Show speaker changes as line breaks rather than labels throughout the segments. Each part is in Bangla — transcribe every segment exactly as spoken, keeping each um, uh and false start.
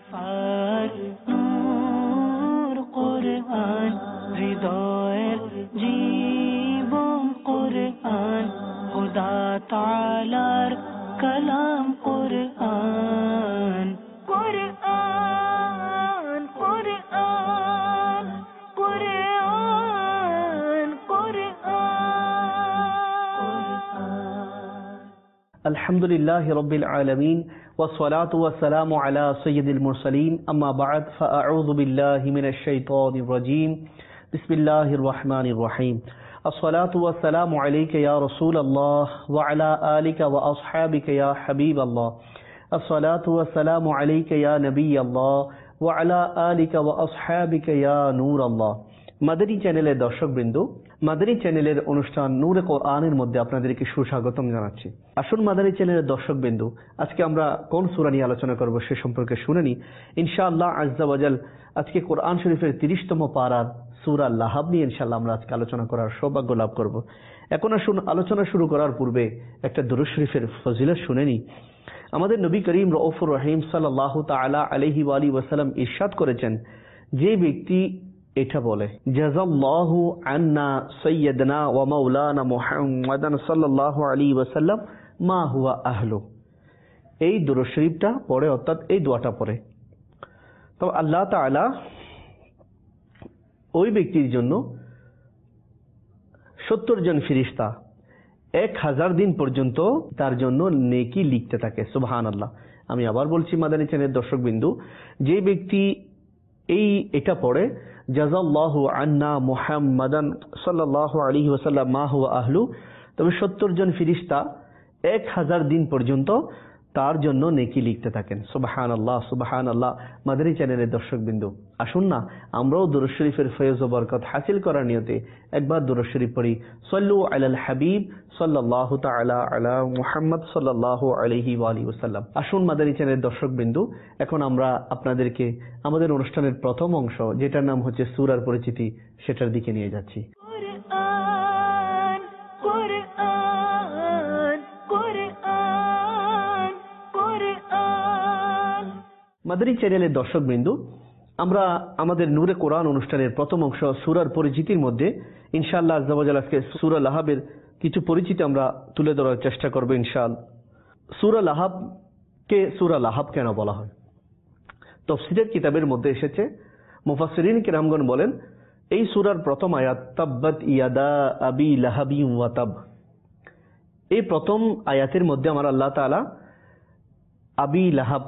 আর নূর কোরআন হৃদয়ের জীবন কোরআন খোদা তাআলার কালাম কোরআন কোরআন কোরআন কোরআন কোরআন
আলহামদুলিল্লাহি রাব্বিল আলামিন والصلاة والسلام على سيد المرسلين أما بعد فأعوذ بالله من الشيطان الرجيم بسم الله الرحمن الرحيم الصلاة والسلام عليك يا رسول الله وعلى آلك وأصحابك يا حبيب الله الصلاة والسلام عليك يا نبي الله وعلى آلك وأصحابك يا نور الله মাদানী চ্যানেলের দর্শকবৃন্দ, মাদানী চ্যানেলের অনুষ্ঠান নূরে কোরআনের মধ্যে আপনাদেরকে সুস্বাগতম জানাচ্ছি। আসুন মাদানী চ্যানেলের দর্শকবৃন্দ, আজকে আমরা কোন সূরা নিয়ে আলোচনা করব সে সম্পর্কে শুনে নিই। ইনশাআল্লাহ আজ্জা ওয়াজাল আজকে কোরআন শরীফের তিরিশতম পারার সূরা লাহাব নিয়ে ইনশাআল্লাহ আমরা আজকে আলোচনা করার সৌভাগ্য লাভ করব। এখন আসুন আলোচনা শুরু করার পূর্বে একটা দুরূদ শরীফের ফজিলত শুনে নিই। আমাদের নবী করিম রউফুর রহিম সাল্লাল্লাহু তাআলা আলাইহি ওয়া আলিহি ওয়াসাল্লাম ইরশাদ করেছেন, যে ব্যক্তি এটা বলে জাযাল্লাহু আন্না সাইয়্যিদানা ওয়া মাওলানা মুহাম্মাদান সাল্লাল্লাহু আলাইহি ওয়াসাল্লাম মা হুয়া আহলু, এই দুরূদ শরীফটা পড়ে, অর্থাৎ এই দোয়াটা পড়ে, তো আল্লাহ তাআলা ওই ব্যক্তির জন্য সত্তর জন ফেরেশতা এক হাজার দিন পর্যন্ত তার জন্য নেকি লিখতে থাকে। সুবহানাল্লাহ। আমি আবার বলছি মাদানী চ্যানেলের দর্শকবিন্দু, যে ব্যক্তি এই এটা পড়ে জাযাল্লাহু আন্না মুহাম্মাদান সাল্লাল্লাহু আলাইহি ওয়াসাল্লাম মা হুয়া আহলু, তবে সত্তর জন ফেরেশতা এক হাজার দিন পর্যন্ত তার জন্য নেকি লিখতে থাকেন। সুবহানাল্লাহ সুবহানাল্লাহ। মাদানী চ্যানেলের দর্শকবিন্দু, আসুন না আমরাও দুরূদ শরীফের ফয়েজ ও বরকত হাসিল করার নিয়তে একবার দুরূদ শরীফ পড়ি। সাল্লু আলাল হাবিব সাল্লাল্লাহু তাআলা আলা মুহাম্মদ সাল্লাল্লাহু আলাইহি ওয়া আলিহি ওয়াসাল্লাম। আসুন মাদানী চ্যানেলের দর্শকবিন্দু, এখন আমরা আপনাদেরকে আমাদের অনুষ্ঠানের প্রথম অংশ, যেটার নাম হচ্ছে সূরার পরিচিতি, সেটার দিকে নিয়ে যাচ্ছি। মাদানী চ্যানেলের দর্শকবৃন্দ, আমরা আমাদের নূরে কোরআন অনুষ্ঠানের প্রথম অংশ সূরার পরিচিতির মধ্যে ইনশাআল্লাহ আজ্জা ওয়া জাল আজকে সূরা লাহাবের কিছু পরিচিতি আমরা তুলে ধরার চেষ্টা করব ইনশাআল্লাহ। সূরা লাহাবকে সূরা লাহাব কেন বলা হয়? তাফসীরের কিতাবের মধ্যে এসেছে, মুফাসসিরিন কিরামগণ বলেন, এই সূরার প্রথম আয়াত তাব্বাত ইয়াদা আবি লাহাবি ওয়া তাব, এই প্রথম আয়াতের মধ্যে আমার আল্লাহ তাআলা আবি লাহাব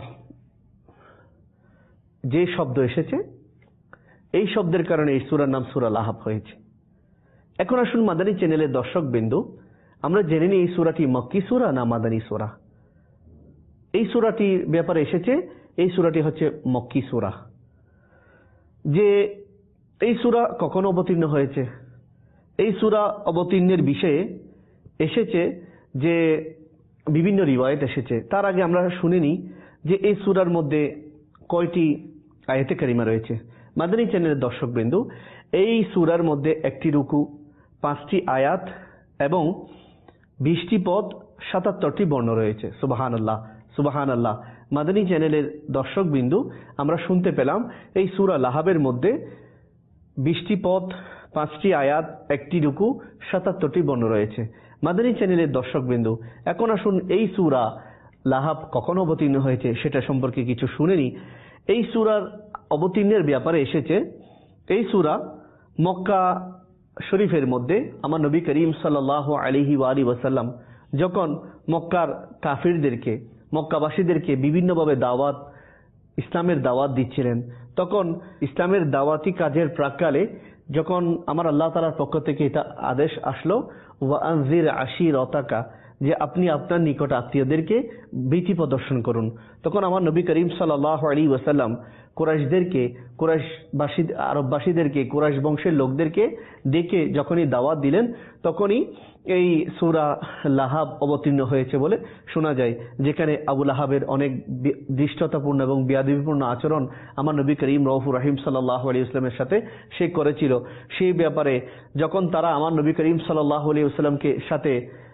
যে শব্দ এসেছে, এই শব্দের কারণে এই সূরার নাম সূরা লাহাব হয়েছে। এখন আসুন মাদানী চ্যানেলের দর্শকবৃন্দ, আমরা জেনে নিই এই সূরাটি মক্কি সূরা না মাদানী সূরা। এই সূরাটির ব্যাপারে এসেছে, এই সূরাটি হচ্ছে মক্কি সূরা। যে এই সূরা কখন অবতীর্ণ হয়েছে, এই সূরা অবতীর্ণের বিষয়ে এসেছে যে বিভিন্ন রিওয়ায়াত এসেছে। তার আগে আমরা শুনে নিই যে এই সূরার মধ্যে কয়টি আয়াতে কারিমা রয়েছে। মাদানী চ্যানেলের দর্শকবৃন্দ, এই সূরার মধ্যে একটি রুকু, পাঁচটি আয়াত এবং বিশটি পদ, সাতাত্তরটি বর্ণ রয়েছে। সুবহানাল্লাহ সুবহানাল্লাহ। মাদানী চ্যানেলের দর্শকবৃন্দ, আমরা শুনতে পেলাম এই সূরা লাহাবের মধ্যে বিশটি পদ, পাঁচটি আয়াত, একটি রুকু, সাতাত্তরটি বর্ণ রয়েছে। মাদানী চ্যানেলের দর্শকবৃন্দ, এখন আসুন এই সূরা লাহাব কখন অবতীর্ণ হয়েছে সেটা সম্পর্কে কিছু শুনে নিই। এই সূরার অবতীর্ণের ব্যাপারে এসেছে, এই সূরা মক্কা শরীফের মধ্যে আমার নবী করিম সাল্লাল্লাহু আলাইহি ওয়া আলিহি ওয়াসাল্লাম যখন মক্কার কাফিরদেরকে, মক্কাবাসীদেরকে বিভিন্নভাবে দাওয়াত, ইসলামের দাওয়াত দিচ্ছিলেন, তখন ইসলামের দাওয়াতি কাজের প্রাক্কালে যখন আমার আল্লাহ তাআলার পক্ষ থেকে এটা আদেশ আসলো, ওয়া আনজির আশিরাতাকা, যে আপনি আপনার নিকট আত্মীয়দেরকে ভীতি প্রদর্শন করুন, তখন আমার নবী করিম সাল্লাল্লাহু আলাইহি ওয়াসাল্লাম কুরাইশদেরকে, কুরাইশবাসী আরববাসীদেরকে, কুরাইশ বংশের লোকদেরকে ডেকে যখনই দাওয়াত দিলেন, তখনই এই সূরা লাহাব অবতীর্ণ হয়েছে বলে শোনা যায়, যেখানে আবু লাহাবের অনেক দৃষ্টতাপূর্ণ এবং বেয়াদবিপূর্ণ আচরণ আমার নবী করিম রউফুর রহিম সাল্লাল্লাহু আলাইহি ওয়াসাল্লামের সাথে সে করেছিল। সেই ব্যাপারে যখন তারা আমার নবী করিম সাল্লাল্লাহু আলাইহি ওয়াসাল্লামকে সাথে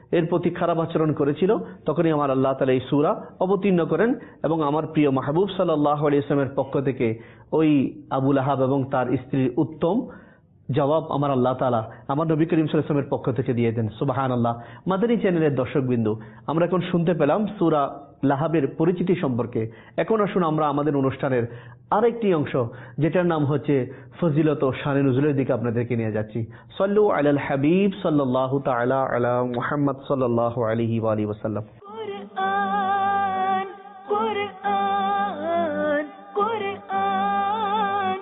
এর প্রতি খারাপ আচরণ করেছিল, তখনই আমার আল্লাহ তাআলা এই সূরা অবতীর্ণ করেন এবং আমার প্রিয় মাহবুব সাল্লাল্লাহু আলাইহি ওয়াসাল্লামের পক্ষ থেকে ওই আবু লাহাব এবং তার স্ত্রীর উত্তম জবাব আমার আল্লাহ তাআলা আমার নবী করিম সাল্লাল্লাহু আলাইহি ওয়াসাল্লামের পক্ষ থেকে দিয়ে দেন। সুবহানাল্লাহ। মাদানী চ্যানেলের দর্শকবৃন্দ, আমরা এখন শুনতে পেলাম সূরা লাহাবের পরিচিতি সম্পর্কে। এখন আসুন আমরা আমাদের অনুষ্ঠানের আরেকটি অংশ, যেটার নাম হচ্ছে ফজিলত ও শানে নুজুলের দিকে আপনাদেরকে নিয়ে যাচ্ছি। সাল্লু আলাল হাবিব সাল্লাল্লাহু তাআলা আলা মুহাম্মদ সাল্লাল্লাহু আলাইহি ওয়া আলিহি ওয়াসাল্লাম।
কুরআন কুরআন কুরআন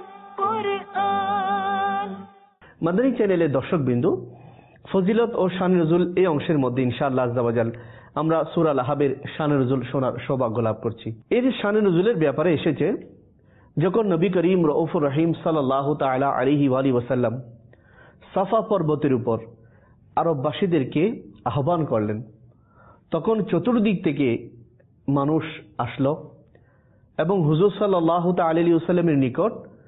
কুরআন।
মাদানী চ্যানেলের দর্শকবৃন্দ, ফজিলত ও শানে নুজুল এই অংশের মধ্যে ইনশাআল্লাহ আযজা ওয়া জাল আমরা সূরা লাহাবের শানে নুজুল শোনার সৌভাগ্য লাভ করছি। এর শানে নুজুলের ব্যাপারে এসেছে, যখন নবী করিম রউফুর রহিম সাল্লাল্লাহু তাআলা আলাইহি ওয়া আলিহি ওয়াসাল্লাম সাফা পর্বতের উপর আরববাসীদেরকে আহ্বান করলেন, তখন চতুর্দিক থেকে মানুষ আসলো এবং হুজুর সাল্লাল্লাহু তাআলা আলাইহি ওয়াসাল্লামের নিকট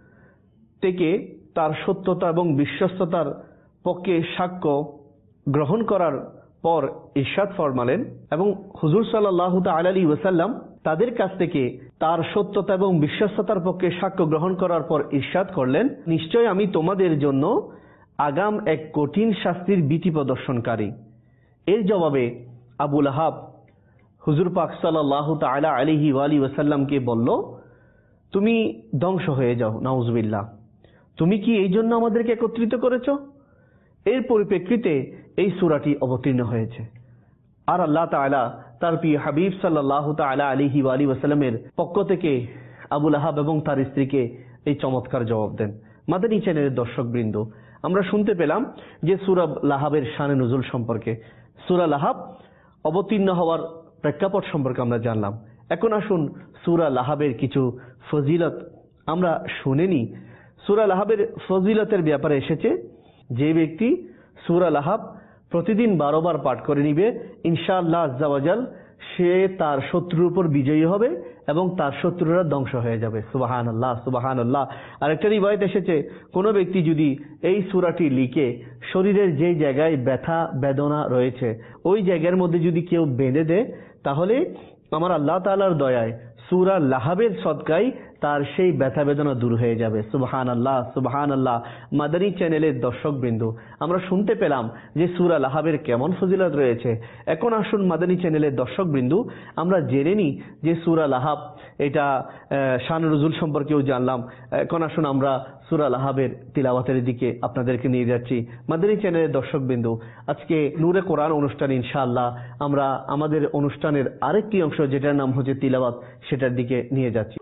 থেকে তার সত্যতা এবং বিশ্বস্ততার পক্ষে সাক্ষ্য গ্রহণ করার পর ইরশাদ ফরমালেন এবং হুজুর সাল্লাল্লাহু তাআলা আলাইহি ওয়াসাল্লাম তাদের কাছ থেকে তার সত্যতা এবং বিশ্বস্ততার পক্ষে সাক্ষ্য গ্রহণ করার পর ইরশাদ করলেন, নিশ্চয় আমি তোমাদের জন্য আগাম এক কঠিন শাস্তির ভীতি প্রদর্শনকারী। এর জবাবে আবু লাহাব হুজুর পাক সাল্লাল্লাহু তাআলা আলাইহি ওয়া আলিহি ওয়াসাল্লামকে বলল, তুমি ধ্বংস হয়ে যাও, নাউজুবিল্লাহ। তুমি কি এই জন্য আমাদেরকে একত্রিত করেছো? এর পরিপ্রেক্ষিতে এই সূরাটি অবতীর্ণ হয়েছে। আর আল্লাহ তাআলা তার প্রিয় হাবিব সাল্লাল্লাহু তাআলা আলাইহি ওয়া আলিহি ওয়াসাল্লামের পক্ষ থেকে আবু লাহাব এবং তার স্ত্রীকে এই চমৎকার জবাব দেন। মাদানী চ্যানেলের দর্শকবৃন্দ, আমরা শুনতে পেলাম যে সূরা লাহাবের শানে নুজুল সম্পর্কে, সূরা লাহাব অবতীর্ণ হওয়ার প্রেক্ষাপট সম্পর্কে আমরা জানলাম। এখন আসুন সূরা লাহাবের কিছু ফজিলত আমরা শুনে নিই। সূরা লাহাবের ফজিলতের ব্যাপারে এসেছে, যে ব্যক্তি সূরা লাহাব প্রতিদিন বারো বার পাঠ করে নিবে, ইনশাআল্লাহ আযজা ওয়া জাল সে তার শত্রুর উপর বিজয়ী হবে এবং তার শত্রুরা ধ্বংস হয়ে যাবে। সুবহানাল্লাহ সুবহানাল্লাহ। আরেকটা রিওয়ায়াত এসেছে, কোনো ব্যক্তি যদি এই সূরাটি লিখে শরীরের যে জায়গায় ব্যথা বেদনা রয়েছে ওই জায়গার মধ্যে যদি কেউ বেঁধে দেয়, তাহলে আমার আল্লাহ তাআলার দয়ায় সূরা লাহাবের সদকায় তার সেই ব্যথা বেদনা দূর হয়ে যাবে। সুবহানাল্লাহ সুবহানাল্লাহ। মাদানী চ্যানেলের দর্শকবৃন্দ, আমরা শুনতে পেলাম যে সূরা লাহাবের কেমন ফজিলত রয়েছে। এখন আসুন মাদানী চ্যানেলের দর্শকবৃন্দ আমরা জেনে নিই যে সূরা লাহাব এটা শানে নুজুল সম্পর্কেও জানলাম। এখন আসুন আমরা সূরা লাহাবের তিলাওয়াতের দিকে আপনাদেরকে নিয়ে যাচ্ছি। মাদানী চ্যানেলের দর্শকবৃন্দ, আজকে নূরে কোরআন অনুষ্ঠান ইনশাআল্লাহ আমরা আমাদের অনুষ্ঠানের আরেকটি অংশ, যেটার নাম হচ্ছে তিলাওয়াত, সেটার দিকে নিয়ে যাচ্ছি।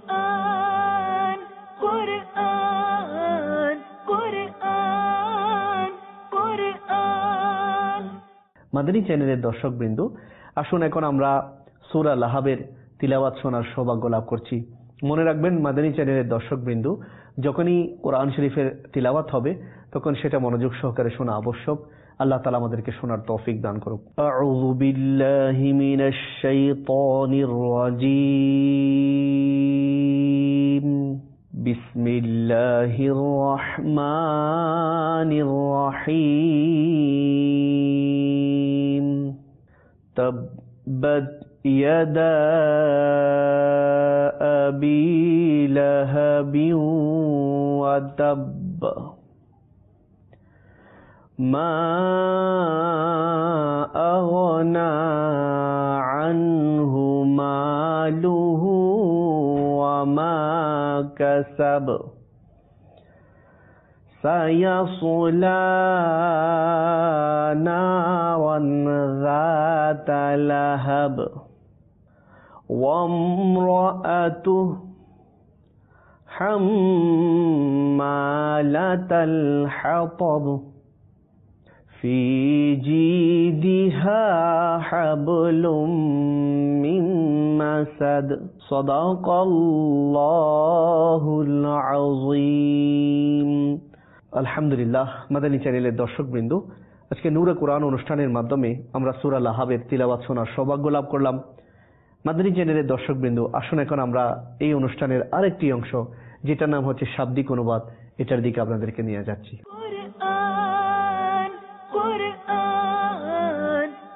কুরআন কুরআন কুরআন কুরআন।
মাদানী চ্যানেলের দর্শকবৃন্দ, আসুন এখন আমরা সূরা লাহাবের তিলাওয়াত শোনার সৌভাগ্য লাভ করছি। মনে রাখবেন মাদানী চ্যানেলের দর্শকবৃন্দ, যখনই কোরআন শরীফের তিলাওয়াত হবে তখন সেটা মনোযোগ সহকারে শোনা আবশ্যক। আল্লাহ তাআলা আমাদেরকে শোনার তৌফিক দান করুক। আউযু বিল্লাহি মিনাশ শাইতানির রাজীম। বিসমিল্লাহির রহমানির রহিম। তাব্বাত ইয়াদা আবি লাহাবিন ওয়া তাব্ব মা আগনা আনহু মালুহু ওয়া মা কাসাব সায়াসলা নারান যাতা লাহাব ওয়া ইমরাআতুহু হাম্মালাতাল হাতাব ফি জিদিহা হাবলুম মিন মাসাদ। সাদাকাল্লাহুল আযীম। আলহামদুলিল্লাহ। মাদানী চ্যানেলের দর্শকবৃন্দ, আজকে নূরে কোরআন অনুষ্ঠানের মাধ্যমে আমরা সূরা লাহাবের তিলাওয়াত শোনার সৌভাগ্য লাভ করলাম। মাদানী চ্যানেলের দর্শকবৃন্দ, আসুন এখন আমরা এই অনুষ্ঠানের আরেকটি অংশ, যেটার নাম হচ্ছে শাব্দিক অনুবাদ, এটার দিকে আপনাদেরকে নিয়ে যাচ্ছি।
কুরআন কুরআন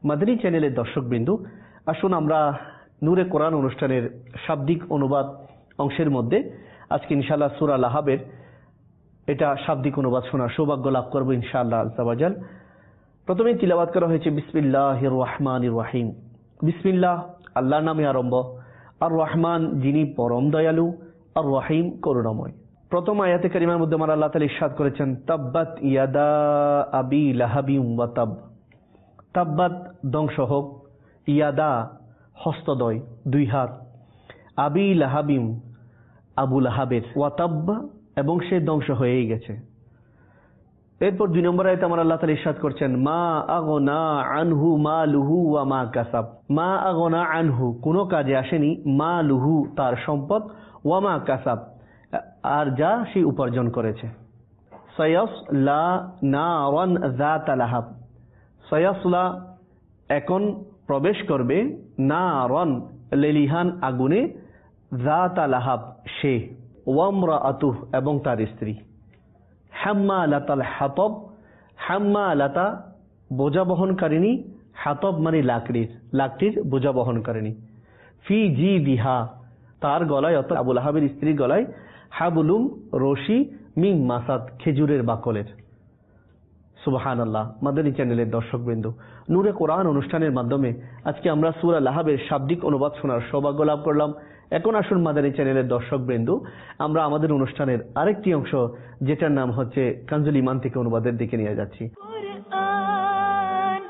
মাদানী চ্যানেলের দর্শকবৃন্দু, আসুন আমরা নূরে কোরআন অনুষ্ঠানের শাব্দিক অনুবাদ অংশের মধ্যে আজকে ইনশাআল্লাহ সূরা লাহাবের এটা শাব্দিক অনুবাদ শোনার সৌভাগ্য লাভ করব ইনশাআল্লাহ আজ্জা ওয়া জাল। প্রথমেই তিলাওয়াত করা হয়েছে বিসমিল্লাহির রহমানির রহিম। বিসমিল্লাহ আল্লাহর নামে আরম্ভ, আর রহমান যিনি পরম দয়ালু, আর রহিম করুণাময়। প্রথম আয়াতে কারিমার মধ্যে আমার আল্লাহ তাআলা ইরশাদ করেছেন তাব্বাত ইয়াদা আবি লাহাবিম ওয়া তাব। তাব্বাত ধ্বংস হোক, ইয়াদা হস্তদ্বয় দুই হাত, আবি লাহাবিম আবু লাহাবের, ওয়া তাব এবং সে ধ্বংস হয়েই গেছে। এরপর দুই নম্বর আয়াতে আমার আল্লাহ তাআলা ইরশাদ করছেন মা আগনা আনহু মালুহু ওয়া মা কাসাব। মা আগনা আনহু কোনো কাজে আসেনি, মালুহু তার সম্পদ, ওয়া মা কাসাব আর যা সে উপার্জন করেছে। সায়াসলা নারান যাতা লাহাব। সায়াসলা এখন প্রবেশ করবে, নারান লেলিহান আগুনে, যাতা লাহাব সে, ওয়ামরাআতুহু এবং তার স্ত্রী। হাম্মালাতাল হাতব। হাম্মালাতা বোঝা বহনকারিণী, হাতব মানে লাকড়ির, লাকড়ির বোঝা বহনকারিণী। ফি জিদিহা তার গলায় অর্থাৎ আবু লাহাবের স্ত্রীর গলায়, হাবলুম রশি, মিন মাসাদ খেজুরের বাকলের। সুবহানাল্লাহ। মাদানী চ্যানেলের দর্শকবৃন্দ, নূরে কোরআন অনুষ্ঠানের মাধ্যমে আজকে আমরা সূরা লাহাবের শাব্দিক অনুবাদ শোনার সৌভাগ্য লাভ করলাম। এখন আসুন মাদানী চ্যানেলের দর্শকবৃন্দ, আমরা আমাদের অনুষ্ঠানের আরেকটি অংশ যেটার নাম হচ্ছে কানজুল ঈমান থেকে অনুবাদের দিকে নিয়ে যাচ্ছি।
কুরআন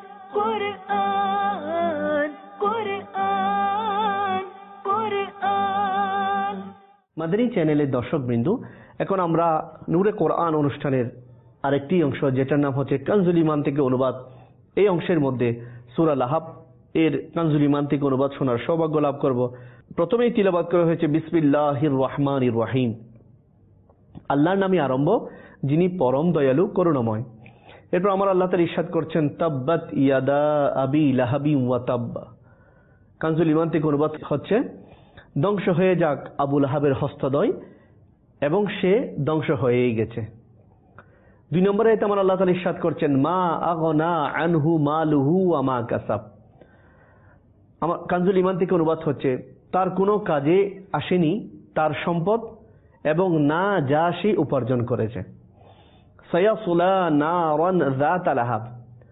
কুরআন কুরআন কুরআন।
মাদানী চ্যানেলের দর্শকবৃন্দ, এখন আমরা নূরে কোরআন অনুষ্ঠানের আরেকটি অংশ যেটার নাম হচ্ছে কানজুল ঈমান থেকে অনুবাদ, এই অংশের মধ্যে সূরা লাহাব এর কানজুল ঈমান থেকে অনুবাদ শোনার সৌভাগ্য লাভ করব। প্রথমেই তিলাওয়াত করা হয়েছে বিসমিল্লাহির রহমানির রহিম। আল্লাহর নামে আরম্ভ, যিনি পরম দয়ালু করুণাময়। এরপর আমার আল্লাহ তাআলা ইরশাদ করছেন তাব্বাত ইয়াদা আবি লাহাবি ওয়া তাব। কানজুল ঈমান থেকে অনুবাদ হচ্ছে ধ্বংস হয়ে যাক আবু লাহাবের হস্তদ্বয় এবং সে ধ্বংস হয়েই গেছে। দুই নম্বরে আয়াতে আমার আল্লাহ তাআলা ইরশাদ করছেন মা আগনা আনহু মালুহু ওয়া মা কাসাব। আমার কানজুল ঈমান থেকে অনুবাদ হচ্ছে তার কোনো কাজে আসেনি তার সম্পদ এবং না যা সে উপার্জন করেছে। সায়াসলা নারান যাতা লাহাব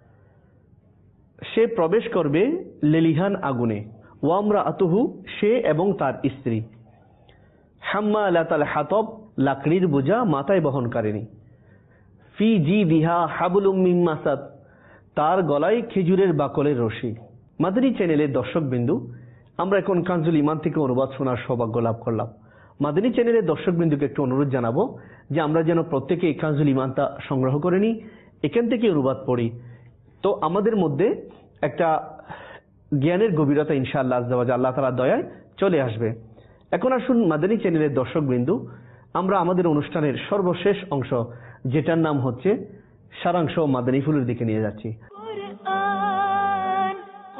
সে প্রবেশ করবে লেলিহান আগুনে, ওয়ামরাআতুহু সে এবং তার স্ত্রী, হাম্মালাতাল হাতব লাকড়ির বোঝা মাথায় বহনকারিণী, ফি জিদিহা হাবলুম মিন মাসাদ তার গলায় খেজুরের বাকলের রশি। মাদানী চ্যানেলের দর্শকবিন্দু, আমরা এখন কানজুল ঈমান থেকে অনুবাদ শোনার সৌভাগ্য লাভ করলাম। মাদানী চ্যানেলের দর্শকবিন্দুকে একটু অনুরোধ জানাবো যে আমরা যেন প্রত্যেকে কানজুল ঈমানটা সংগ্রহ করে নিই, এখান থেকে অনুবাদ পড়ি, তো আমাদের মধ্যে একটা জ্ঞানের গভীরতা ইনশাআল্লাহ আজ্জা ওয়া জাল আল্লাহ তাআলার দয়ায় চলে আসবে। এখন আসুন মাদানী চ্যানেলের দর্শকবিন্দু, আমরা আমাদের অনুষ্ঠানের সর্বশেষ অংশ যেটার নাম হচ্ছে সারাংশ মাদানী ফুলের দিকে নিয়ে যাচ্ছি।
কুরআন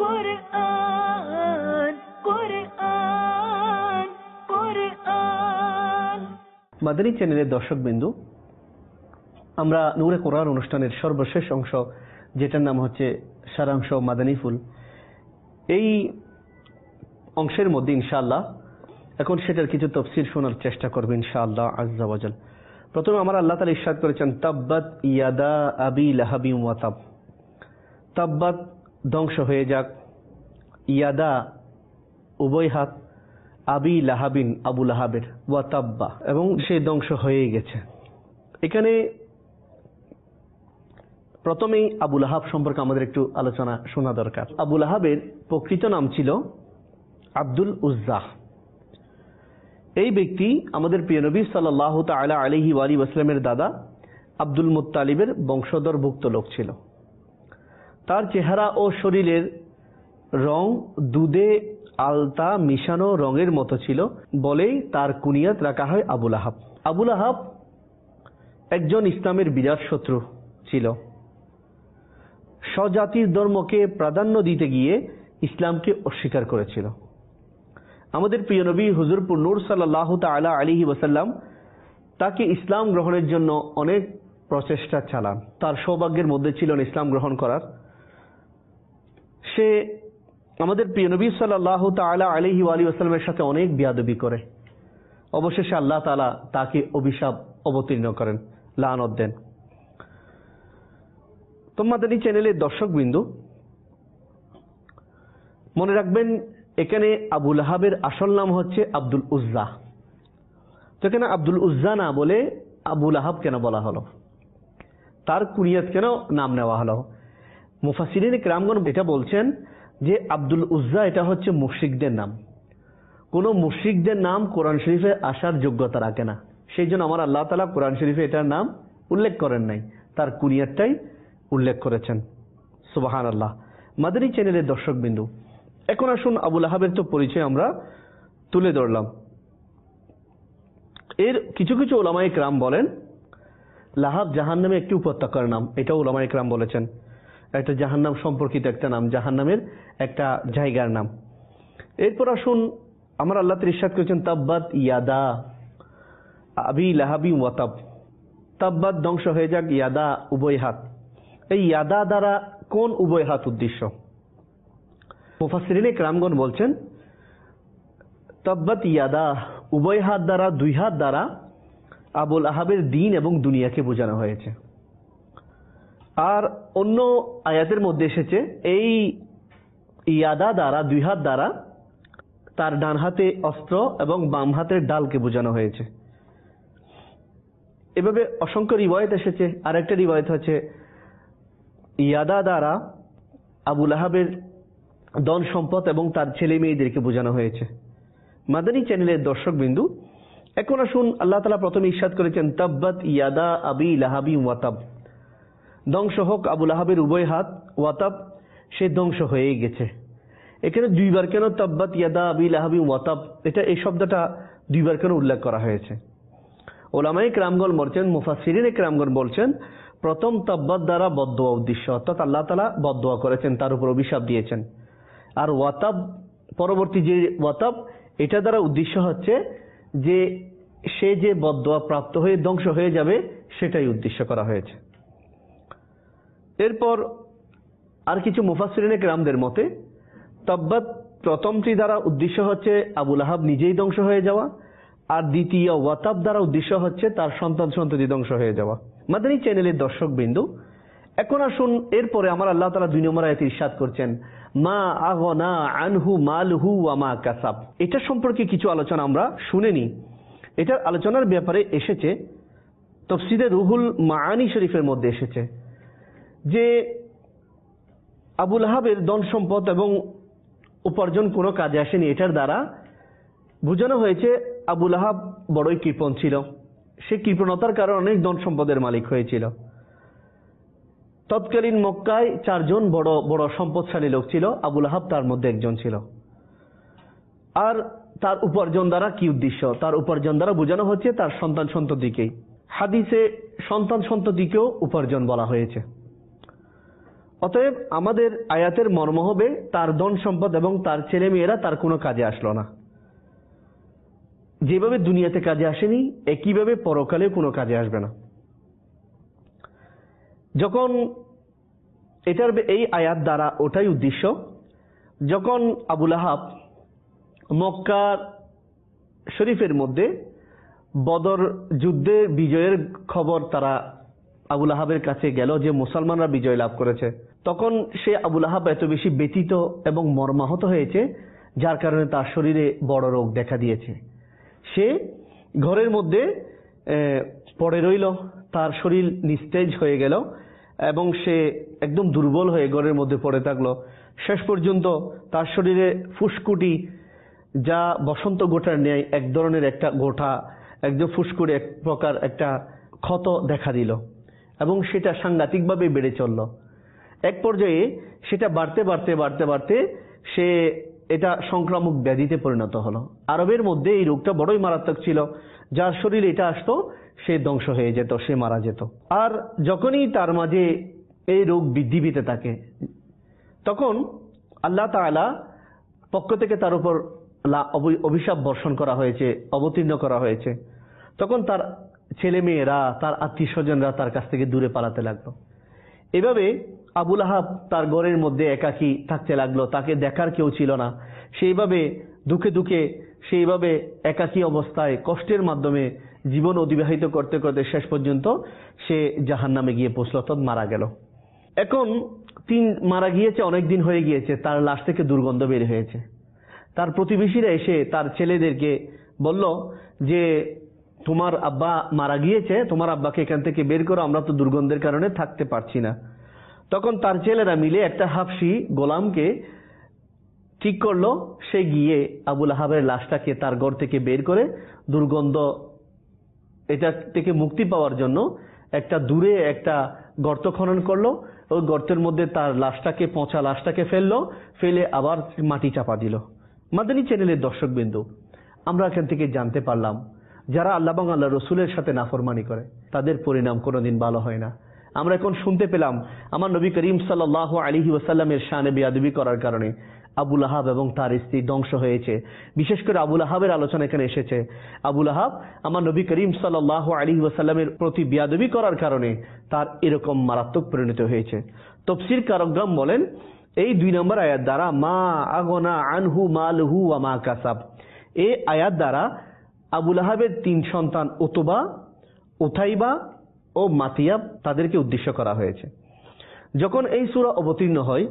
কুরআন কুরআন কুরআন।
মাদানী চ্যানেলের দর্শকবিন্দু, আমরা নূরে কোরআন অনুষ্ঠানের সর্বশেষ অংশ যেটার নাম হচ্ছে সারাংশ মাদানী ফুল, এই অংশের মধ্যে ইনশাআল্লাহ এখন সেটার কিছু তাফসীর শোনার চেষ্টা করব ইনশাআল্লাহ আজ্জা ওয়া জাল। প্রথমে আমার আল্লাহ তাআলা ইরশাদ করেছেন তাব্বাত ইয়াদা আবি লাহাবি ওয়া তাব। তাব্বাত ধ্বংস হয়ে যাক, ইয়াদা উভয় হাত, আবি লাহাবিন আবু লাহাবের, ওয়া তাব্বা এবং সে ধ্বংস হয়ে গেছে। এখানে প্রথমেই আবু লাহাব সম্পর্কে আমাদের একটু আলোচনা শোনা দরকার। আবু লাহাবের প্রকৃত নাম ছিল আব্দুল উজ্জা। এই ব্যক্তি আমাদের প্রিয় নবী সাল্লাল্লাহু তাআলা আলাইহি ওয়া আলিহি ওয়াসাল্লামের দাদা আব্দুল মুত্তালিবের বংশধরভুক্ত লোক ছিল। তার চেহারা ও শরীরের রং দুধে আলতা মিশানো রঙের মতো ছিল বলেই তার কুনিয়াত রাখা হয় আবু লাহাব। আবু লাহাব একজন ইসলামের বিরাট শত্রু ছিল। স্বজাতির ধর্মকে প্রাধান্য দিতে গিয়ে ইসলামকে অস্বীকার করেছিল। আমাদের প্রিয় নবী হুজুরপুর নূর সাল্লাল্লাহু তাআলা আলাইহি ওয়াসাল্লাম তাকে ইসলাম গ্রহণের জন্য অনেক প্রচেষ্টা চালান। তার সৌভাগ্যের মধ্যে ছিল ইসলাম গ্রহণ করার। সে আমাদের প্রিয় নবী সাল্লাল্লাহু তাআলা আলাইহি ওয়া আলিহি ওয়াসাল্লামের সাথে অনেক বিয়াদবি করে। অবশেষে আল্লাহ তাআলা তাকে অভিশাপ অবতীর্ণ করেন, লানত দেন। তো মাদানী চ্যানেলের দর্শকবৃন্দু, মনে রাখবেন এখানে আবু লাহাবের আসল নাম হচ্ছে আব্দুল উজ্জা। তো এখানে আব্দুল উজ্জা না বলে আবু লাহাব কেন বলা হলো, তার কুনিয়াত কেন নাম নেওয়া হলো? মুফাসসিরিন কিরামগণ এটা বলছেন যে আব্দুল উজ্জা এটা হচ্ছে মুশরিকদের নাম। কোন মুশরিকদের নাম কোরআন শরীফে আসার যোগ্যতা রাখে না, সেই জন্য আমার আল্লাহ তাআলা কোরআন শরীফে এটার নাম উল্লেখ করেন নাই, তার কুনিয়াতটাই উল্লেখ করেছেন। সুবহানাল্লাহ। মাদানী চ্যানেলের দর্শকবিন্দু, এখন আসুন আবু লাহাবের তো পরিচয় আমরা তুলে ধরলাম। এর কিছু কিছু উলামায়ে কেরাম বলেন লাহাব জাহান্নামে একটি উপত্যকার নাম, এটাও উলামায়ে কেরাম বলেছেন। একটা জাহান্নাম সম্পর্কিত একটা নাম, জাহান্নামের একটা জায়গার নাম। এরপর আসুন আমার আল্লাহ তাআলা ইরশাদ করেছেন তাব্বাত ইয়াদা আবি লাহাবি ওয়া তাব। তাব্বাত ধ্বংস হয়ে যাক, ইয়াদা উভয় হাত। এই ইয়াদা দ্বারা কোন উভয় হাত উদ্দেশ্য? মুফাসসিরিনে কেরামগণ বলছেন তাব্বাত ইয়াদা উভয় হাত দ্বারা, দুই হাত দ্বারা আবু লাহাবের দ্বীন এবং দুনিয়াকে বোঝানো হয়েছে। আর অন্য আয়াতের মধ্যে এসেছে এই ইয়াদা দ্বারা, দুই হাত দ্বারা তার ডান হাতে অস্ত্র এবং বাম হাতের ডালকে বোঝানো হয়েছে। এভাবে অসংখ্য রিওয়ায়াত এসেছে। আর একটা রিওয়ায়াত হচ্ছে ইয়াদা দ্বারা আবু লাহাবের ধন সম্পদ এবং তার ছেলে মেয়েদেরকে বোঝানো হয়েছে। মাদানী চ্যানেলের দর্শকবিন্দু, এখন আসুন আল্লাহ তাআলা প্রথমে ইরশাদ করেছেন তাব্বাত ইয়াদা আবি লাহাবি ওয়া তাব। ধ্বংস হোক আবু লাহাবের উভয় হাত, ওয়া তাব সে ধ্বংস হয়ে গেছে। এখানে দুইবার কেন তাব্বাত ইয়াদা আবি লাহাবি ওয়া তাব, এটা এই শব্দটা দুইবার কেন উল্লেখ করা হয়েছে? উলামায়ে কেরামগণ বলছেন, মুফাসসিরিনে কেরামগণ বলছেন প্রথম তাব্বাত দ্বারা বদদোয়া উদ্দেশ্য, অর্থাৎ আল্লাহ তাআলা বদদোয়া করেছেন, তার উপর অভিশাপ দিয়েছেন। আর ওয়া তাব পরবর্তী যে ওয়া তাব, এটা দ্বারা উদ্দেশ্য হচ্ছে যে সে যে বদদোয়া প্রাপ্ত হয়ে ধ্বংস হয়ে যাবে সেটাই উদ্দেশ্য করা হয়েছে। এরপর আর কিছু মুফাসসিরিনে কেরামদের মতে তাব্বাত প্রথমটি দ্বারা উদ্দেশ্য হচ্ছে আবু লাহাব নিজেই ধ্বংস হয়ে যাওয়া, আর দ্বিতীয় ওয়া তাব দ্বারা উদ্দেশ্য হচ্ছে তার সন্তান সন্ততি ধ্বংস হয়ে যাওয়া। মাদানী চ্যানেলের দর্শকবিন্দু, এখন আসুন এরপরে আমার আল্লাহ তাআলা দুই নম্বর আয়াতে ইরশাদ করছেন মা আগনা আনহু মালহু ওয়া মা কাসাব। এটা সম্পর্কে কিছু আলোচনা আমরা শুনেনি। এটার আলোচনার ব্যাপারে এসেছে তাফসীরে রুহুল মাআনি শরীফের মধ্যে এসেছে যে আবু লাহাবের ধন সম্পদ এবং উপার্জন কোনো কাজে আসেনি। এটার দ্বারা বোঝানো হয়েছে আবু লাহাব বড়ই কৃপণ ছিল, সে কৃপণতার কারণে অনেক ধন সম্পদের মালিক হয়েছিল। তৎকালীন মক্কায় চারজন বড় বড় সম্পদশালী লোক ছিল, আবু লাহাব তার মধ্যে একজন ছিল। আর তার উপার্জন দ্বারা কি উদ্দেশ্য? তার উপার্জন দ্বারা বোঝানো হচ্ছে তার সন্তান সন্ততিকেই। হাদিসে সন্তান সন্ততিকেও উপার্জন বলা হয়েছে। অতএব আমাদের আয়াতের মর্ম হবে তার ধন সম্পদ এবং তার ছেলে মেয়েরা তার কোনো কাজে আসলো না। যেভাবে দুনিয়াতে কাজে আসেনি একইভাবে পরকালে কোনো কাজে আসবে না। যখন এটার এই আয়াত দ্বারা ওটাই উদ্দেশ্য, যখন আবু লাহাব মক্কার শরীফের মধ্যে বদর যুদ্ধের বিজয়ের খবর তারা আবু লাহাবের কাছে গেল যে মুসলমানরা বিজয় লাভ করেছে, তখন সে আবু লাহাব এত বেশি ব্যথিত এবং মর্মাহত হয়েছে যার কারণে তার শরীরে বড় রোগ দেখা দিয়েছে। সে ঘরের মধ্যে পড়ে রইল, তার শরীর নিস্তেজ হয়ে গেল এবং সে একদম দুর্বল হয়ে ঘরের মধ্যে পড়ে থাকলো। শেষ পর্যন্ত তার শরীরে ফুসকুটি, যা বসন্ত গোটার ন্যায় এক ধরনের একটা গোটা, একদম ফুসকুড়ি এক প্রকার একটা ক্ষত দেখা দিল এবং সেটা সাংঘাতিকভাবে বেড়ে চলল। এক পর্যায়ে সেটা বাড়তে বাড়তে বাড়তে বাড়তে সে এটা সংক্রামক ব্যাধিতে পরিণত হলো। আরবের মধ্যে এই রোগটা বড়ই মারাত্মক ছিল, যার শরীরে এটা আসতো সে ধ্বংস হয়ে যেত, সে মারা যেত। আর যখনই তার মাঝে এই রোগ বৃদ্ধি পেতে থাকে তখন আল্লাহ তাআলা পক্ষ থেকে তার উপর অভিশাপ বর্ষণ করা হয়েছে, অবতীর্ণ করা হয়েছে। তখন তার ছেলে মেয়েরা, তার আত্মীয় স্বজনরা তার কাছ থেকে দূরে পালাতে লাগলো। এভাবে আবুল আহাব তার ঘরের মধ্যে একাকী থাকতে লাগলো, তাকে দেখার কেউ ছিল না। সেইভাবে দুঃখে দুঃখে সেইভাবে একাকী অবস্থায় কষ্টের মাধ্যমে জীবন অতিবাহিত করতে করতে শেষ পর্যন্ত সে জাহান্নামে গিয়ে পৌঁছল, অর্থাৎ মারা গেল। এখন তিন মারা গিয়েছে, অনেক দিন হয়ে গিয়েছে, তার লাশ থেকে দুর্গন্ধ বের হয়েছে। তার প্রতিবেশীরা এসে তার ছেলেদেরকে বলল যে তোমার আব্বা মারা গিয়েছে, তোমার আব্বাকে এখান থেকে বের করো, আমরা তো দুর্গন্ধের কারণে থাকতে পারছি না। তখন তার ছেলেরা মিলে একটা হাবশী গোলামকে ঠিক করলো, সে গিয়ে আবুল আহাবের লাশটাকে তার ঘর থেকে বের করে দুর্গন্ধ এটা থেকে মুক্তি পাওয়ার জন্য একটা দূরে একটা গর্ত খনন করলো। ওই গর্তের মধ্যে তার লাশটাকে, পচা লাশটাকে ফেললো, ফেলে আবার মাটি চাপা দিল। মাদানী চ্যানেলের দর্শকবৃন্দু, আমরা এখান থেকে জানতে পারলাম যারা আল্লাহ এবং আল্লাহ রসুলের সাথে নাফরমানি করে তাদের পরিণাম কোনোদিন ভালো হয় না। আমরা এখন শুনতে পেলাম আমার নবী করিম সাল্লাল্লাহু আলাইহি ওয়াসাল্লামের শানে বেয়াদবি করার কারণে আবুল আহাব এবং তার স্ত্রী ধ্বংস হয়েছে। বিশেষ করে আবুল আহাবের আলোচনা এখানে এসেছে। আবুল আহাব আমার নবী করিম সাল্লাল্লাহু আলাইহি ওয়াসাল্লামের প্রতি বেয়াদবি করার কারণে তার এরকম মারাত্মক পরিণত হয়েছে। তাফসীর কারকগণ বলেন এই দুই নম্বর আয়াত দ্বারা মা আগনা আনহু মালহু ওয়া মা কাসাব, এই আয়াত দ্বারা আবুল আহাবের তিন সন্তান উতবা, উতাইবা ও মাতিয়াব তাদেরকে উদ্দেশ্য করা হয়েছে। যখন এই সূরা অবতীর্ণ হয়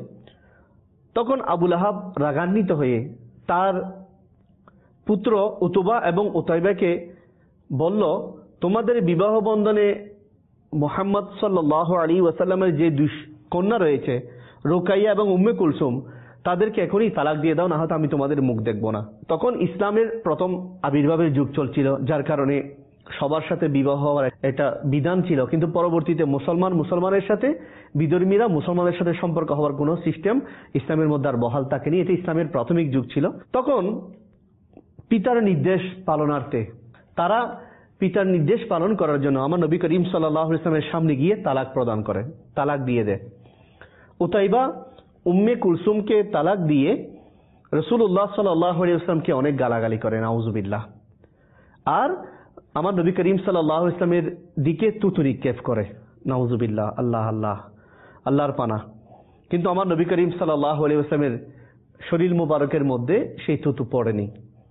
তখন আবুল আহাব রাগান্বিত হয়ে তার পুত্র উতবা এবং উতাইবাকে বলল, তোমাদের বিবাহ বন্ধনে মুহাম্মদ সাল্লাল্লাহু আলাইহি ওয়াসাল্লামের যে দুই কন্যা রয়েছে রুকাইয়া এবং উম্মে কুলসুম, তাদেরকে এখনই তালাক দিয়ে দাও, না হয়তো আমি তোমাদের মুখ দেখব না। তখন ইসলামের প্রথম আবির্ভাবের যুগ চলছিল, যার কারণে সবার সাথে বিবাহ হওয়ার একটা বিধান ছিল, কিন্তু পরবর্তীতে মুসলমান মুসলমানের সাথে, বিধর্মীরা মুসলমানের সাথে সম্পর্ক হওয়ার কোনো সিস্টেম ইসলামের মধ্যে আর বহাল থাকেনি। এটি ইসলামের প্রাথমিক যুগ ছিল। তখন পিতার নির্দেশ পালনার্থে তারা পিতার নির্দেশ পালন করার জন্য আমার নবী করিম সাল্লাল্লাহু আলাইহি ওয়াসাল্লামের সামনে গিয়ে তালাক প্রদান করে, তালাক দিয়ে দেয়। উতাইবা উম্মে কুলসুমকে তালাক দিয়ে রাসূলুল্লাহ সাল্লাল্লাহু আলাইহি ওয়াসাল্লামকে অনেক গালাগালি করে, নাউজুবিল্লাহ। আর আমার নবী করিম সাল্লাল্লাহু আলাইহি ওয়াসাল্লামের দিকে থুতু নিক্ষেপ করে, নাউজুবিল্লাহ, আল্লাহ আল্লাহ আল্লাহর পানা। কিন্তু আমার নবী করিম সাল্লাল্লাহু আলাইহি ওয়াসাল্লামের শরীর মুবারকের মধ্যে সেই থুতু পড়েনি।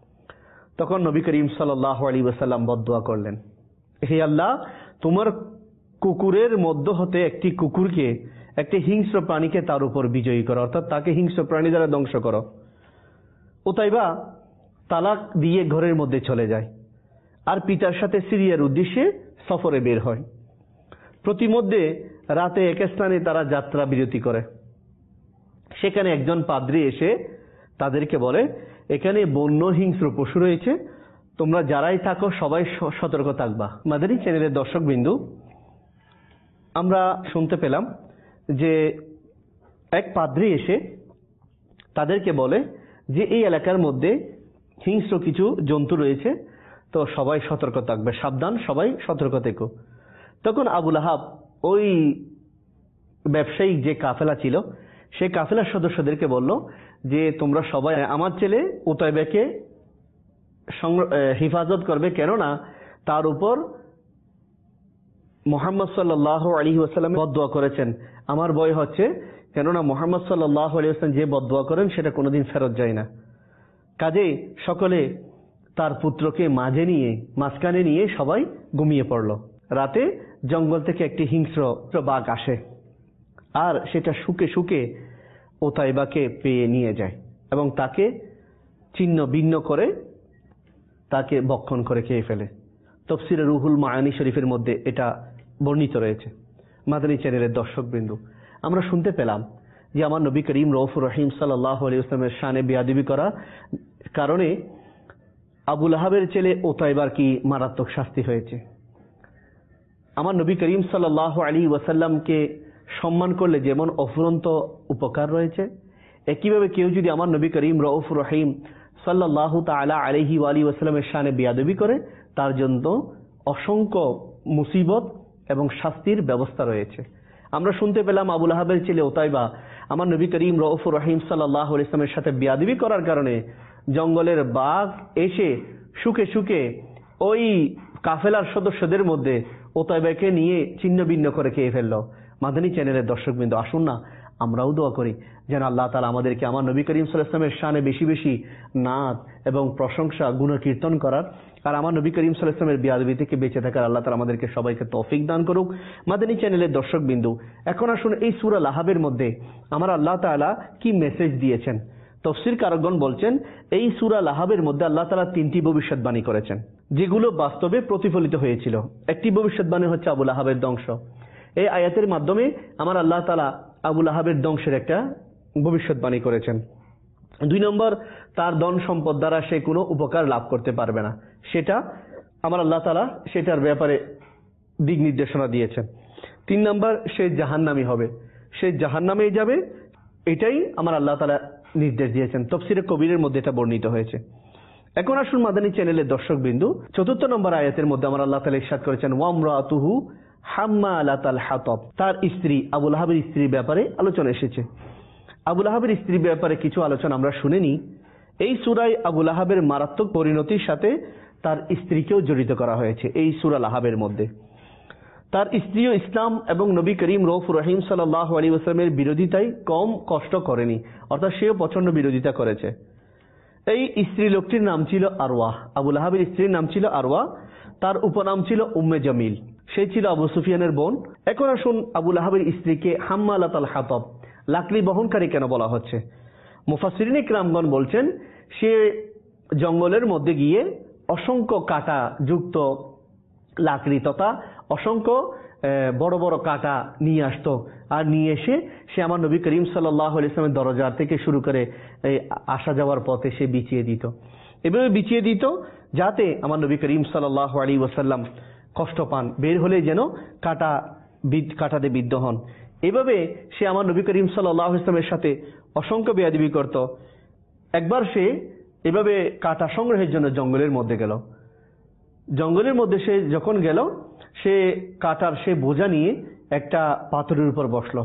তখন নবী করিম সাল্লাল্লাহু আলাইহি ওয়াসাল্লাম বদদুয়া করলেন, হে আল্লাহ, তোমার কুকুরের মধ্য হতে একটি কুকুরকে, একটি হিংস্র প্রাণীকে তার উপর বিজয়ী করো, অর্থাৎ তাকে হিংস্র প্রাণী দ্বারা ধ্বংস করো। উতাইবা তালাক দিয়ে ঘরের মধ্যে চলে যায় আর পিতার সাথে সিরিয়ার উদ্দেশ্যে সফরে বের হয়। প্রতিমধ্যে রাতে এক স্থানে তারা যাত্রা বিরতি করে। সেখানে একজন পাদ্রী এসে তাদেরকে বলে, এখানে বন্য হিংস্র পশু রয়েছে, তোমরা যারাই থাকো সবাই সতর্ক থাকবা। মাদানী চ্যানেলের দর্শকবৃন্দু, আমরা শুনতে পেলাম যে এক পাদ্রী এসে তাদেরকে বলে যে এই এলাকার মধ্যে হিংস্র কিছু জন্তু রয়েছে, তো সবাই সতর্ক থাকবে, সাবধান, সবাই সতর্ক থেকো। তখন আবুল আহাব ওই ব্যবসায়িক যে কাফেলা ছিল সেই কাফেলার সদস্যদেরকে বলল যে তোমরা সবাই আমার ছেলে উতাইবাকে হিফাজত করবে, কেননা তার উপর মুহাম্মদ সাল্লাল্লাহু আলাইহি ওয়াসাল্লাম বদদুয়া করেছেন। আমার ভয় হচ্ছে, কেননা মুহাম্মদ সাল্লাল্লাহু আলাইহি ওয়াসাল্লাম যে বদদুয়া করেন সেটা কোনোদিন ফেরত যায় না। কাজেই সকলে তার পুত্রকে মাঝে নিয়ে মাঝখানে নিয়ে সবাই ঘুমিয়ে পড়ল। রাতে জঙ্গল থেকে একটি হিংস্র বাঘ আসে আর সেটা শুকে শুকে উতাইবাকে পেয়ে নিয়ে যায় এবং তাকে ছিন্ন ভিন্ন করে তাকে ভক্ষণ করে খেয়ে ফেলে। তাফসীরে রুহুল মাআনি শরীফের মধ্যে এটা বর্ণিত রয়েছে। মাদানী চ্যানেলের দর্শকবৃন্দু, আমরা শুনতে পেলাম যে আমার নবী করিম রউফুর রহিম সাল্লাল্লাহু আলাইহি ওয়াসাল্লামের শানে বেয়াদবি করা কারণে আবুল আহাবের ছেলে উতাইবার কি মারাত্মক শাস্তি হয়েছে। আমার নবী করিম সাল্লাল্লাহু আলাইহি ওয়াসাল্লামকে সম্মান করলে যেমন অফুরন্ত উপকার রয়েছে, একইভাবে কেউ যদি আমার নবী করিম রউফুর রহিম সাল্লাল্লাহু তাআলা আলাইহি ওয়া আলিহি ওয়াসাল্লামের শানে বেয়াদবি করে তার জন্য অসংখ্য মুসিবত এবং শাস্তির ব্যবস্থা রয়েছে। আমরা শুনতে পেলাম আবুল আহাবের ছেলে উতাইবা আমার নবী করিম রউফুর রহিম সাল্লাল্লাহু আলাইহি ওয়াসাল্লামের সাথে বেয়াদবি করার কারণে জঙ্গলের বাঘ এসে শুকে শুকে ওই কাফেলার সদস্যদের মধ্যে উতাইবাকে নিয়ে ছিন্ন ভিন্ন করে খেয়ে ফেলল। মাদানী চ্যানেলের দর্শকবৃন্দ, আসুন না আমরাও দোয়া করি যেন আল্লাহ তাআলা আমাদেরকে আমার নবী করিম সাল্লাল্লাহু আলাইহি ওয়াসাল্লামের শানে বেশি বেশি নাত এবং প্রশংসা গুণকীর্তন করার, আর আমার নবী করিম সাল্লাল্লাহু আলাইহি ওয়াসাল্লামের বিয়াদবি থেকে বেঁচে থাকার আল্লাহ তাআলা আমাদেরকে সবাইকে তৌফিক দান করুক। মাদানী চ্যানেলের দর্শকবৃন্দ, এখন আসুন এই সূরা লাহাবের মধ্যে আমার আল্লাহ তাআলা কি মেসেজ দিয়েছেন। তাফসীর কারকগণ বলছেন এই সূরা লাহাবের মধ্যে আল্লাহ তাআলা তিনটি ভবিষ্যৎবাণী করেছেন যেগুলো বাস্তবে প্রতিফলিত হয়েছিল। একটি ভবিষ্যৎবাণী হচ্ছে আবু লাহাবের ধ্বংস। এই আয়াতের মাধ্যমে আমার আল্লাহ তাআলা আবু লাহাবের ধ্বংসের একটা ভবিষ্যৎবাণী করেছেন। দুই নম্বর, তার ধন সম্পদ দ্বারা সে কোনো উপকার লাভ করতে পারবে না, সেটা আমার আল্লাহ তাআলা সেটার ব্যাপারে দিক নির্দেশনা দিয়েছেন। তিন নম্বর, সে জাহান্নামী হবে, সে জাহান্নামেই যাবে, এটাই আমার আল্লাহ তাআলা নির্দেশ দিয়েছেন। তাফসীরে কবিরের মধ্যে এটা বর্ণিত হয়েছে। এখন আসুন মাদানী চ্যানেলের দর্শকবৃন্দু, চতুর্থ নম্বর আয়াতের মধ্যে আমার আল্লাহ তাআলা ইরশাদ করেছেন ওয়ামরাতুহু হাম্মালাতাল হাতাব, তার স্ত্রী আবু লাহাবের স্ত্রীর ব্যাপারে আলোচনা এসেছে। আবু লাহাবের স্ত্রীর ব্যাপারে কিছু আলোচনা আমরা শুনিনি। এই সূরায় আবু লাহাবের মারাত্মক পরিণতির সাথে তার স্ত্রীকেও জড়িত করা হয়েছে। এই সূরা লাহাবের মধ্যে তার স্ত্রীও ইসলাম এবং নবী করিম রউফুর রহিম সাল্লাল্লাহু আলাইহি ওয়াসাল্লামের বিরোধিতায় কম কষ্ট করেনি, অর্থাৎ সেও প্রচন্ড বিরোধিতা করেছে। এই স্ত্রী লোকটির নাম ছিল আরওয়া। আবু লাহাবের স্ত্রীর নাম ছিল আরওয়া, তার উপনাম ছিল উম্মে জামিল, সে ছিল আবু সুফিয়ানের বোন। এখন আসুন আবু লাহাবের স্ত্রীকে হাম্মালাতাল হাতাব, লাকড়ি বহনকারী কেন বলা হচ্ছে? মুফাসসিরিন ইকরামগণ বলছেন সে জঙ্গলের মধ্যে গিয়ে অসংখ্য কাঁটা যুক্ত লাকড়ি তথা অসংখ্য বড় বড় কাঁটা নিয়ে আসতো, আর নিয়ে এসে সে আমার নবী করিম সাল্লাল্লাহু আলাইহি ওয়াসাল্লামের দরজা থেকে শুরু করে আসা যাওয়ার পথে সে বিছিয়ে দিত। এভাবে বিছিয়ে দিত যাতে আমার নবী করিম সাল্লাল্লাহু আলাইহি ওয়াসাল্লাম কষ্ট পান, বের হলে যেন কাঁটা কাঁটাতে বিদ্ধ হন। এভাবে সে আমার নবী করিম সাল্লাল্লাহু আলাইহি ওয়াসাল্লামের সাথে অসংখ্য বেয়াদবি করত। একবার সে এভাবে কাঁটা সংগ্রহের জন্য জঙ্গলের মধ্যে গেল। জঙ্গলের মধ্যে সে যখন গেল, সে কাঁটার সে বোঝা নিয়ে একটা পাথরের উপর বসলো।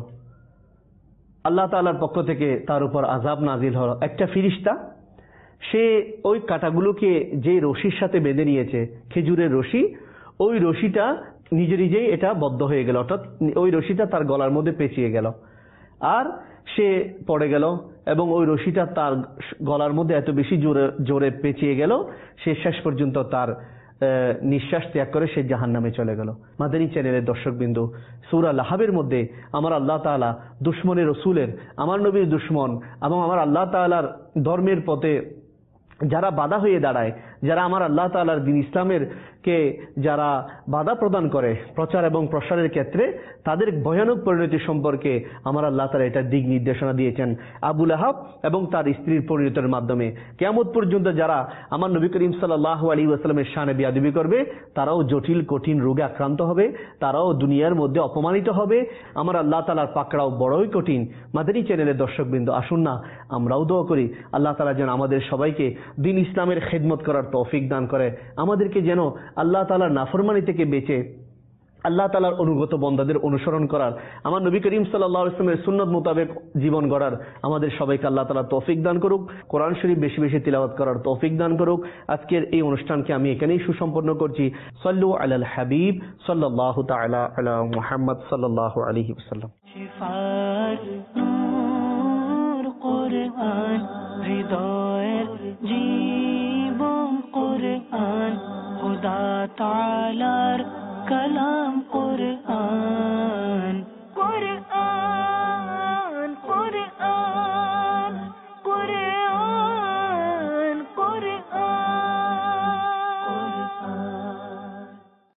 আল্লাহ তাআলার পক্ষ থেকে তার উপর আযাব নাজিল হলো। একটা ফিরিস্তা সে ওই কাঁটাগুলোকে যে রশির সাথে বেঁধে নিয়েছে, খেজুরের রশি, ওই রশিটা নিজে নিজেই এটা বদ্ধ হয়ে গেল, অর্থাৎ ওই রশিটা তার গলার মধ্যে পেঁচিয়ে গেল। আর সে পড়ে গেল এবং ওই রশিটা তার গলার মধ্যে এত বেশি জোরে জোরে পেঁচিয়ে গেল, সে শেষ পর্যন্ত তার নিঃশ্বাস ত্যাগ করে সে জাহান্নামে চলে গেল। মাদানী চ্যানেলের দর্শকবৃন্দু, সূরা লাহাবের মধ্যে আমার আল্লাহ তাআলা দুশমনের রসুলের, আমার নবীর দুশমন এবং আমার আল্লাহ তাআলার ধর্মের পথে যারা বাধা হয়ে দাঁড়ায়, যারা আমার আল্লাহ তাআলার দ্বীন ইসলামের কে যারা বাধা প্রদান করে প্রচার এবং প্রসারের ক্ষেত্রে, তাদের ভয়ানক পরিণতি সম্পর্কে আমার আল্লাহ তাআলা এটা দিক নির্দেশনা দিয়েছেন আবু লাহাব এবং তার স্ত্রীর পরিণতির মাধ্যমে। কিয়ামত পর্যন্ত যারা আমার নবী করিম সাল্লাল্লাহু আলাইহি ওয়াসাল্লামের শানে বেয়াদবি করবে, তারাও জটিল কঠিন রোগে আক্রান্ত হবে, তারাও দুনিয়ার মধ্যে অপমানিত হবে। আমার আল্লাহ তাআলার পাকড়াও বড়ই কঠিন। মাদানী চ্যানেলের দর্শকবৃন্দ, আসুন না আমরাও দোয়া করি আল্লাহ তাআলা যেন আমাদের সবাইকে দ্বীন ইসলামের খেদমত করার তৌফিক দান করে, আমাদেরকে যেন আল্লাহ তাআলার নাফরমানি থেকে বেঁচে আল্লাহ তাআলার অনুগত বান্দাদের অনুসরণ করার, আমার নবী করিম সাল্লাল্লাহু আলাইহি ওয়াসাল্লামের সুন্নাত মোতাবেক জীবন গড়ার আমাদের সবাইকে আল্লাহ তাআলা তৌফিক দান করুক। কোরআন শরীফ বেশি বেশি তিলাওয়াত করার তৌফিক দান করুক। আজকের এই অনুষ্ঠানকে আমি এখানেই সুসম্পন্ন করছি। সাল্লু আলাল হাবিব সাল্লাল্লাহু তাআলা আলা মুহাম্মদ সাল্লাল্লাহু আলাইহি ওয়াসাল্লাম।
শিফার নূর কোরআন, হৃদয়ের জীবন কোরআন, খোদা তাআলার কালাম